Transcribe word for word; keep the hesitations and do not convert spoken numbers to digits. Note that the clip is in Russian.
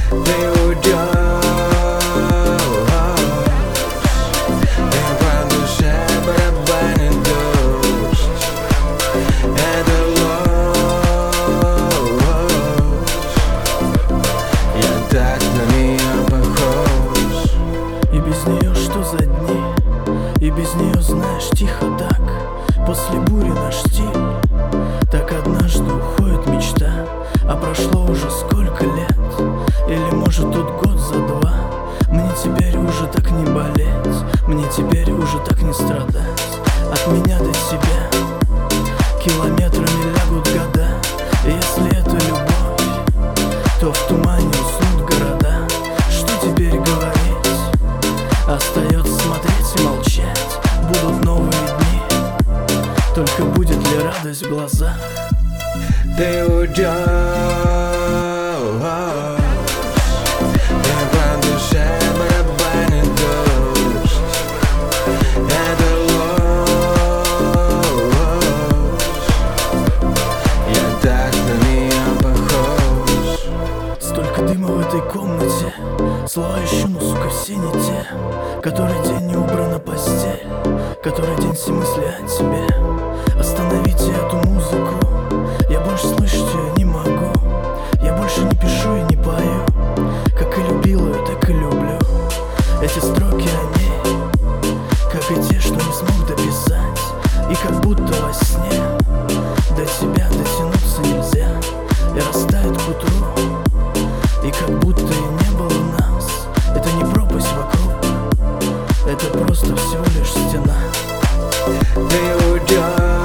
Ты уйдешь, и по душе барабанит дождь. Это ложь, я так на нее похож. И без нее что за дни? И без нее, знаешь, тихо так. После бури наш стиль. Так однажды уходит мечта. А прошло уже сколько лет? Или может тут год за два? Мне теперь уже так не болеть. Мне теперь уже так не страдать. От меня до тебя километрами лягут года. И если это любовь, то в тумане уснут города. Что теперь говорить? Остается смотреть и молчать. Будут новые дни, только будет ли радость в глазах? Ты уйдешь, и по душе барабанит дождь. Это ложь, я так на нее похож. Столько дыма в этой комнате, слова ищу, но, сука, все не те. Который день не убрана постель, который день все мысли о тебе. Остановите эту музыку, я больше слышать ее не могу. Я больше не пишу и не пою, как и любил ее, так и люблю. Эти строки о ней, как и те, что не смог дописать. И как будто во сне до тебя дотянуться нельзя. И растает к утру, и как будто и не было нас. Это не пропасть вокруг, это просто всего лишь стена. Ты уйдешь,